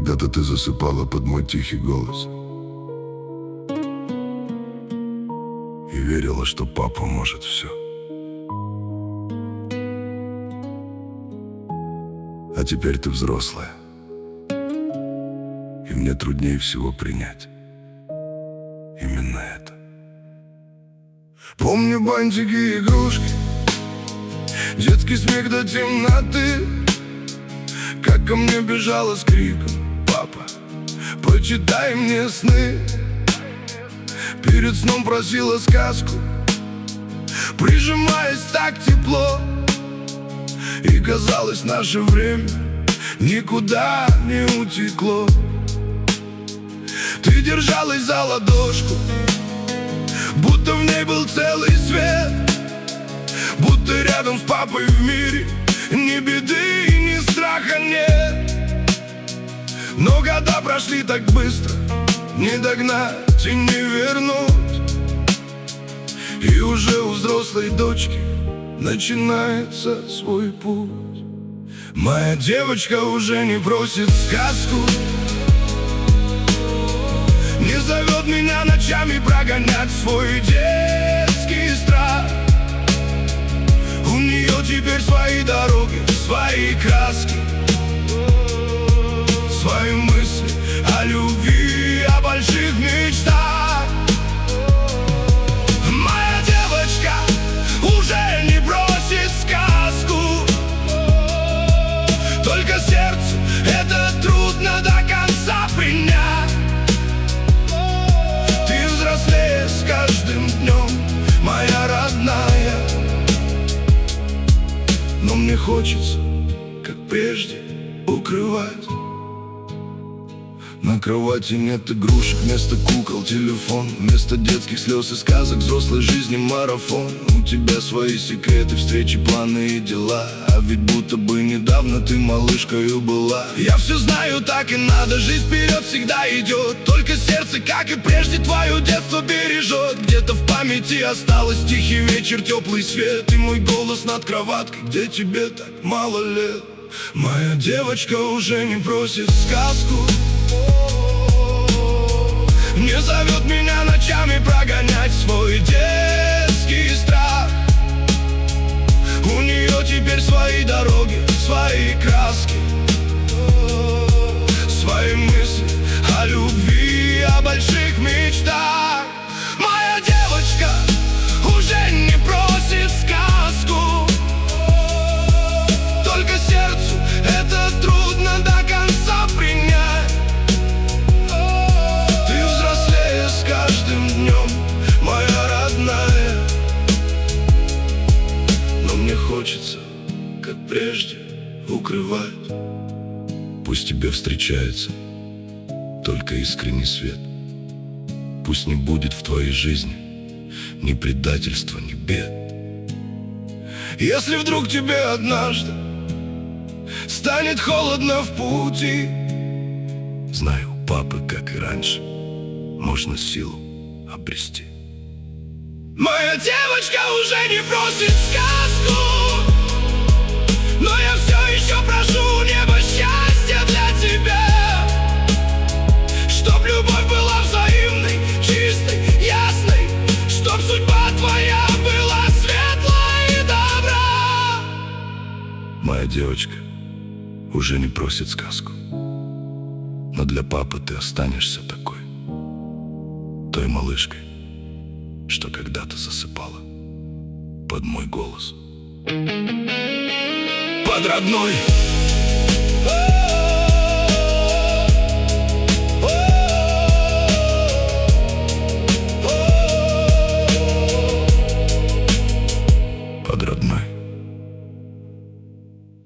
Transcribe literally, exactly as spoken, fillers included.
Когда-то ты засыпала под мой тихий голос и верила, что папа может все. А теперь ты взрослая, и мне труднее всего принять именно это. Помню бантики и игрушки, детский смех до темноты, как ко мне бежала с криком: папа, почитай мне сны. Перед сном просила сказку, прижимаясь так тепло, и казалось, наше время никуда не утекло. Ты держалась за ладошку, будто в ней был целый свет, будто рядом с папой в мире ни беды и ни страха нет. Но года прошли так быстро, не догнать и не вернуть, и уже у взрослой дочки начинается свой путь. Моя девочка уже не просит сказку, не зовет меня ночами прогонять свой детский страх. У нее теперь свои дороги, свои краски, свои мысли о любви, о больших мечтах. Моя девочка уже не бросит сказку, только сердцу это трудно до конца принять. Ты взрослеешь с каждым днем, моя родная, но мне хочется, как прежде, укрывать. На кровати нет игрушек, вместо кукол телефон, вместо детских слез и сказок взрослой жизни марафон. У тебя свои секреты, встречи, планы и дела, а ведь будто бы недавно ты малышкою была. Я все знаю, так и надо, жизнь вперед всегда идет, только сердце, как и прежде, твое детство бережет. Где-то в памяти осталось тихий вечер, теплый свет и мой голос над кроваткой, где тебе так мало лет. Моя девочка уже не просит сказку, не зовет меня ночами прогонять свой детский страх. У нее теперь свои дороги, свои краски, свои мысли о любви, о больших мечтах. Моя девочка уже не просит сказку, только сердцу это трудно до конца принять. С каждым днем, моя родная, но мне хочется, как прежде, укрывать. Пусть тебе встречается только искренний свет, пусть не будет в твоей жизни ни предательства, ни бед. Если вдруг тебе однажды станет холодно в пути, знай, у папы, как и раньше, можно силу обрести. Моя девочка уже не просит сказку, но я все еще прошу неба счастья для тебя, чтоб любовь была взаимной, чистой, ясной, чтоб судьба твоя была светлой и добра. Моя девочка уже не просит сказку, но для папы ты останешься такой, той малышкой, что когда-то засыпала под мой голос. Под родной